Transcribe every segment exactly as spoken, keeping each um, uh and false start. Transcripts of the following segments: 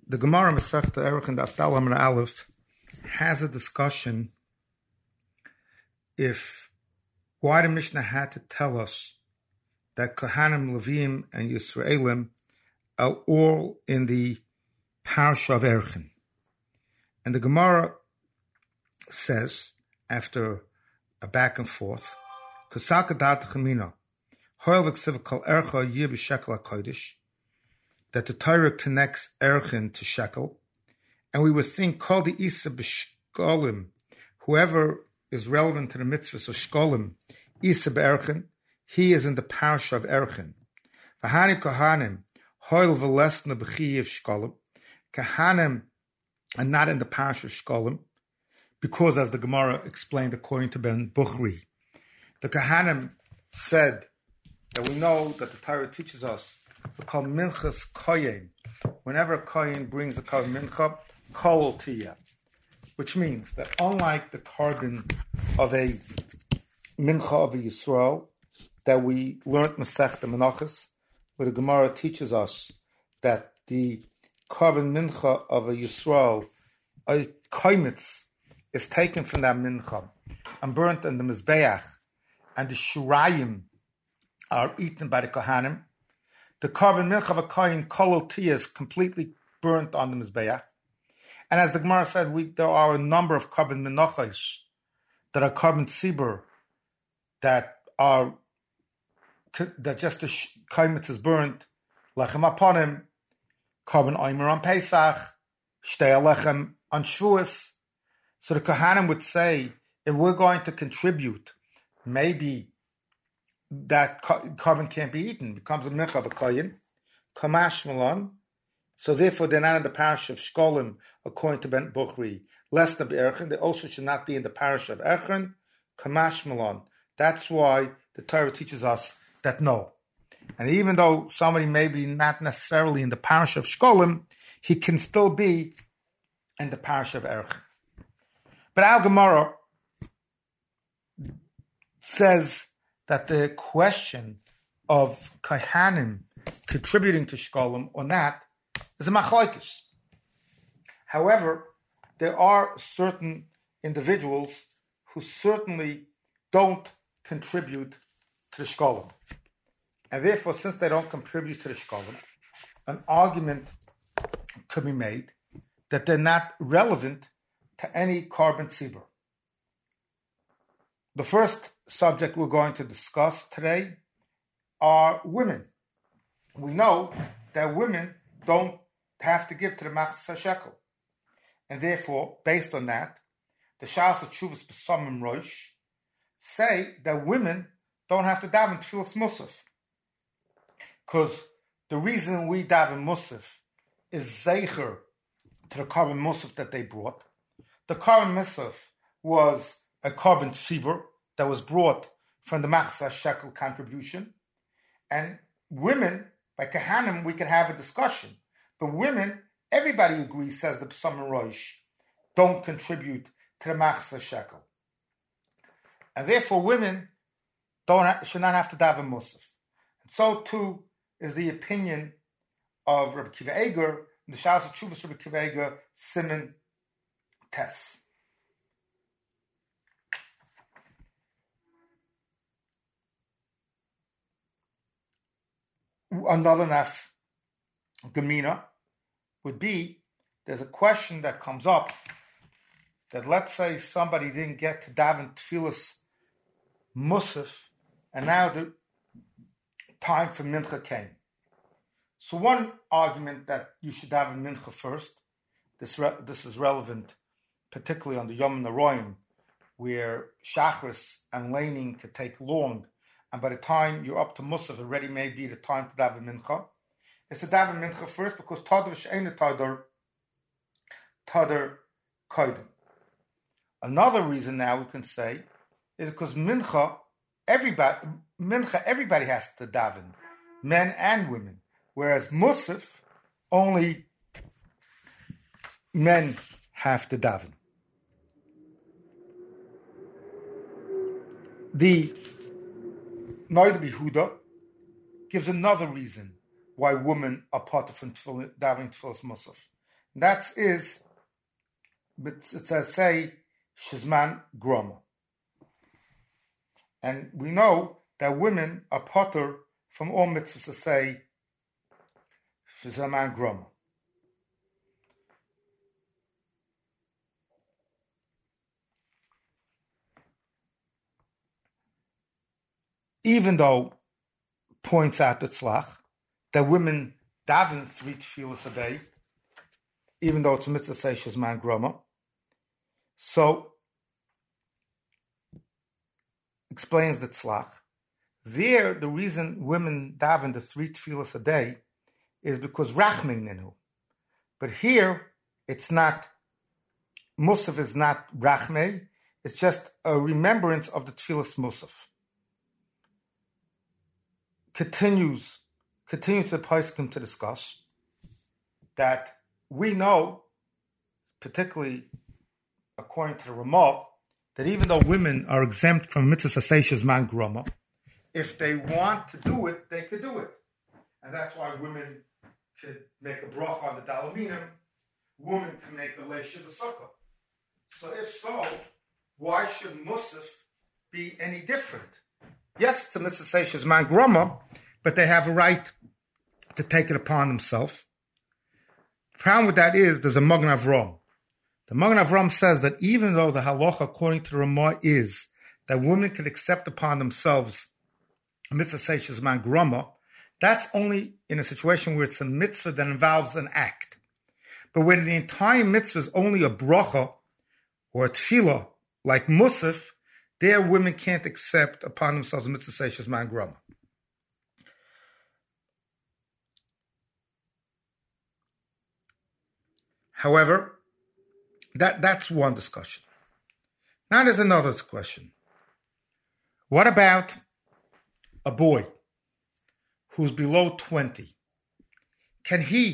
The Gemara Masechta Erech and Daf Amar Aleph has a discussion if why the Mishnah had to tell us that Kohanim, Levim, and Yisraelim are all in the Parsha of Erchin. And the Gemara says, after a back and forth, Kosaka dat Chamina, Hoil v'ksiv kol Ercha yir b'shekel HaKodesh, that the Torah connects Erchin to Shekel, and we would think Kol the Isa b'Shkolim, whoever is relevant to the mitzvahs of Shkolim, Isa b'Erchin, he is in the parsha of Erchin. V'hani Kohanim, Hoil v'lesna b'chiyev Shkolim, Kohanim are not in the parsha of Shkolim, because as the Gemara explained according to Ben Bukhri, the Kohanim said that we know that the Torah teaches us we call minchas koyin. Whenever a koyin brings a korban mincha, kol tiyah, which means that unlike the korban of a mincha of a Yisrael that we learned Masechta Menachos, where the Gemara teaches us that the korban mincha of a Yisrael, a koimitz, is taken from that mincha and burnt in the mizbeach, and the shurayim are eaten by the kohanim. The korban mincha of a kohen kol tiyah is completely burnt on the mizbeach. And as the Gemara said, we, there are a number of korban menachos that are korban tzibur that are that just the koimitz is burnt, lechem aponim, korban oimer on Pesach, shtei alechem on Shavuos. So the kohanim would say, if we're going to contribute, maybe that korban can't be eaten, it becomes a mincha of a koyin, kamash malon. So therefore, they're not in the parish of Shkolim, according to Ben Bukhri. Less than Erchin, they also should not be in the parish of Erchin, kamash malon. That's why the Torah teaches us that no. And even though somebody may be not necessarily in the parish of Shkolim, he can still be in the parish of Erchin. But Al Gemara says that the question of Kohanim contributing to Shkolim or not is a machlokes. However, there are certain individuals who certainly don't contribute to the Shkolim. And therefore, since they don't contribute to the Shkolim, an argument could be made that they're not relevant to any korban tzibur. The first subject we're going to discuss today are women. We know that women don't have to give to the Machzah Shekel. And therefore, based on that, the Shas of Tshuvas B'Samim Rosh say that women don't have to daven Tfilas Musaf. Because the reason we daven Musaf is zeicher to the korban Musaf that they brought. The korban Musaf was a korban tzibur that was brought from the Machzah Shekel contribution. And women, by Kohanim, we could have a discussion. But women, everybody agrees, says the P'samim Rosh, don't contribute to the Machzah Shekel. And therefore, women don't ha- should not have to daven Musaf. And so, too, is the opinion of Rabbi Kiva Eger, in the Shas of Tshuvas Rabbi Kiva Eger, Siman Tes. Another naf gemina would be, there's a question that comes up that let's say somebody didn't get to daven tfilas musaf, and now the time for mincha came. So one argument that you should daven mincha first, this re- this is relevant particularly on the Yom Naroim, where Shachris and laning could take long, and by the time you're up to Musaf, it already may be the time to daven mincha. It's to daven mincha first because Tadar She'ena Tadar, Tadar Kodim. Another reason now we can say is because mincha, everybody, mincha, everybody has to daven, men and women, whereas Musaf, only men have to daven. The Noida Behuda gives another reason why women are part of davening Tfilas Musaf. That is, it says, say, Shizman Groma. And we know that women are potter from all mitzvahs to say, Shizman Groma. Even though, points out the tzlach, that women daven three tefillas a day, even though it's a mitzvah say Shizman Groma. So, explains the tzlach. There, the reason women daven the three tefillas a day is because rachmin ninu. But here, it's not, musaf is not rachmei, it's just a remembrance of the tefillas musaf. Continues, continues the Poskim to discuss that we know, particularly according to the Ramah, that even though women are exempt from mitzvah sasei man groma, if they want to do it, they could do it. And that's why women could make a bracha on the dalaminim, women can make a leishiv a sukkah. So if so, why should musaf be any different? Yes, it's a mitzvah sasei man groma, but they have a right to take it upon themselves. The problem with that is there's a Magen Avram. The Magen Avram says that even though the halacha according to the Ramah is that women can accept upon themselves a mitzvah sasei man groma, that's only in a situation where it's a mitzvah that involves an act. But when the entire mitzvah is only a bracha or a tefillah, like musaf, there women can't accept upon themselves a mitzvah sasei man groma. However, that, that's one discussion. Now there's another question. What about a boy who's below twenty? Can he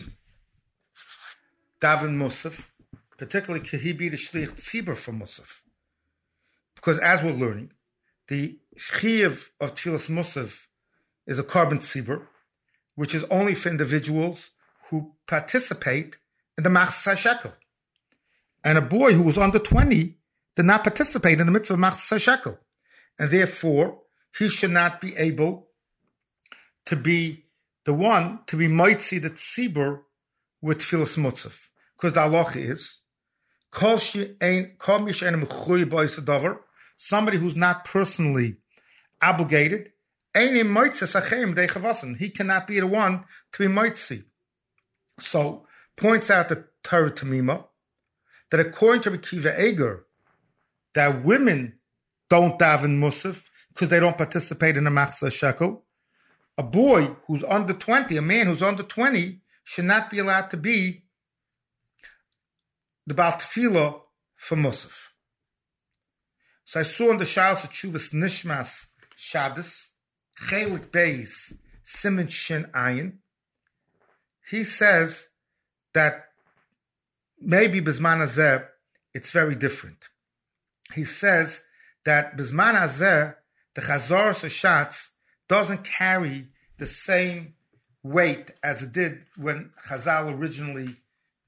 daven musaf? Particularly, can he be the shliach tzibur for musaf? Because as we're learning, the chiyuv of tefillas musaf is a carbon tzibur, which is only for individuals who participate in the machzas shekel. And a boy who was under twenty did not participate in the mitzvah of machzas shekel. And therefore, he should not be able to be the one to be mitzi the tzibur with tefillas musaf. Because the halacha is, somebody who's not personally obligated, he cannot be the one to be mitzi. So, points out the Torah Tamima that according to Akiva Eger, that women don't daven musaf because they don't participate in the machzas shekel. A boy who's under twenty, a man who's under twenty, should not be allowed to be the Baal Tefillah for musaf. So I saw in the Shalos Teshuvas Nishmas Shabbos, Chelik Beis, Siman Shin Ayin, he says that maybe Bizman Hazeh, it's very different. He says that Bizman Hazeh, the Chazar Sashatz, doesn't carry the same weight as it did when Chazal originally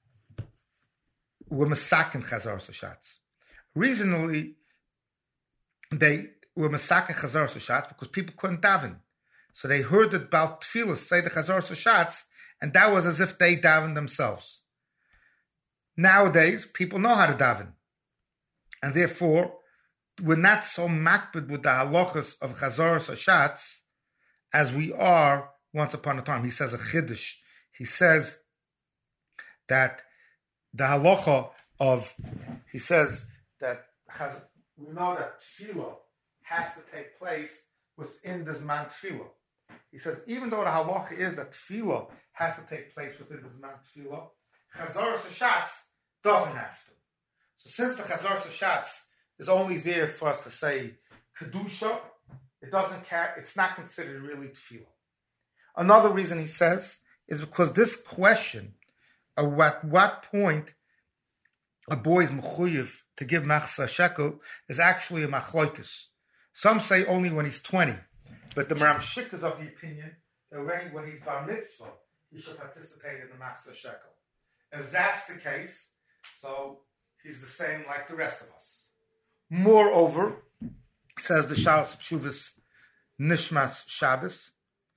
were Masakin Chazar Sashatz. Originally, they were Masakin Chazar Sashatz because people couldn't daven. So they heard that Baal Tefillah say the Chazar Sashatz, and that was as if they daven themselves. Nowadays, people know how to daven. And therefore, we're not so makbid with the halachas of Chazar Sashatz as we are once upon a time. He says a chiddush. He says that the halacha of, he says that we know that tefillah has to take place within the Zman Tefillah. He says, even though the halacha is that tefillah has to take place within the Zman Tefillah, Chazar Sashatz doesn't have to. So since the Chazar Sashatz is only there for us to say Kedusha, it doesn't care, it's not considered really tefillah. Another reason he says is because this question of at what point a boy is mechuyev to give machzas shekel is actually a machlokes. Some say only when he's twenty, but the Maram Shik is of the opinion that already when he's bar mitzvah, he should participate in the machzas shekel. If that's the case, so he's the same like the rest of us. Moreover, says the Shalos Tshuvas Nishmas Shabbos,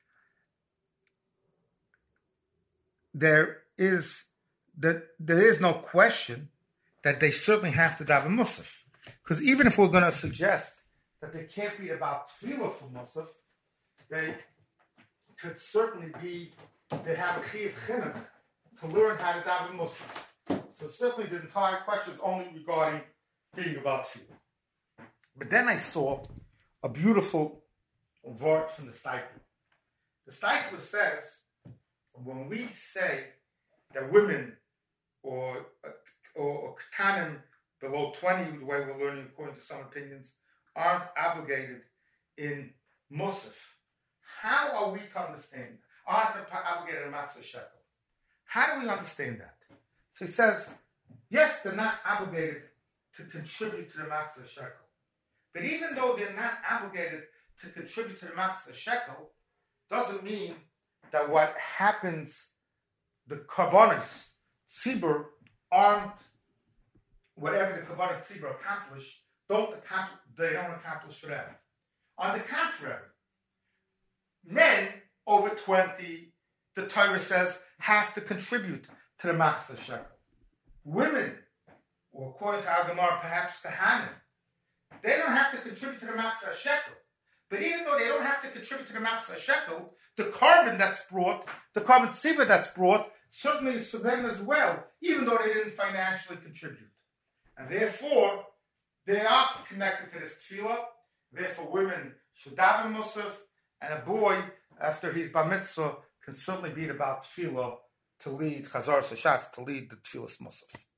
there is that there is no question that they certainly have to daven Musaf. Because even if we're going to suggest that they can't be about tefillah for Musaf, they could certainly be, they have a chiyuv chinuch to learn how to daven Musaf. So certainly the entire question is only regarding being about tefillah. But then I saw a beautiful word from the Steipler. The Steipler says, when we say that women or or ketanim below twenty, the way we're learning according to some opinions, aren't obligated in Musaf, how are we to understand that? Aren't obligated in Matzah Shekel? How do we understand that? So he says, yes, they're not obligated to contribute to the Matzah Shekel. But even though they're not obligated to contribute to the Matzah Shekel, doesn't mean that what happens, the Karbonis, Tzibur, aren't, whatever the Karbonis Tzibur accomplish, don't accomplish, they don't accomplish for them. On the contrary, men over twenty, the Torah says, have to contribute to the Matzah Shekel. Women, or according to our Gemara, perhaps Kohanim, they don't have to contribute to the Matzah Shekel. But even though they don't have to contribute to the Matzah Shekel, the carbon that's brought, the carbon tzibur that's brought, certainly is for them as well, even though they didn't financially contribute. And therefore, they are connected to this tefillah. Therefore, women should daven musaf, and a boy, after he's bar mitzvah, can certainly be about tefillah to lead Chazar Sashatz, to lead the tefillah's musaf.